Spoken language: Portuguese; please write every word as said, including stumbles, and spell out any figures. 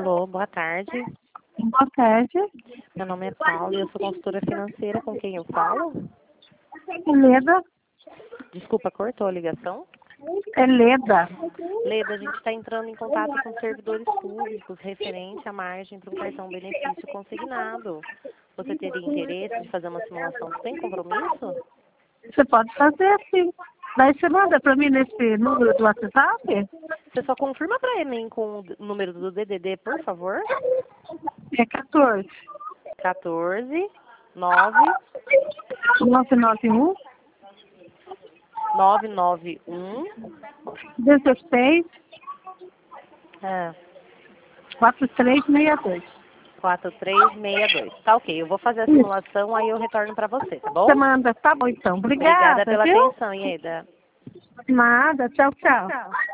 Alô, boa tarde. Boa tarde. Meu nome é Paula e eu sou consultora financeira. Com quem eu falo? Leda. Desculpa, cortou a ligação? É Leda. Leda, a gente está entrando em contato com servidores públicos referente à margem para um cartão benefício consignado. Você teria interesse de fazer uma simulação sem compromisso? Você pode fazer sim. Daí você manda para mim nesse número do WhatsApp? Você só confirma para mim com o número do D D D, por favor? É quatorze. quatorze, nove, nove nove um, nove nove um, dezesseis, é, quatro três seis dois. quatro três seis dois. Tá ok, eu vou fazer a Isso. simulação, aí eu retorno para você, tá bom? Você manda, tá bom então. Obrigada Obrigada, pela viu? atenção, Ieda. Nada, tchau, tchau.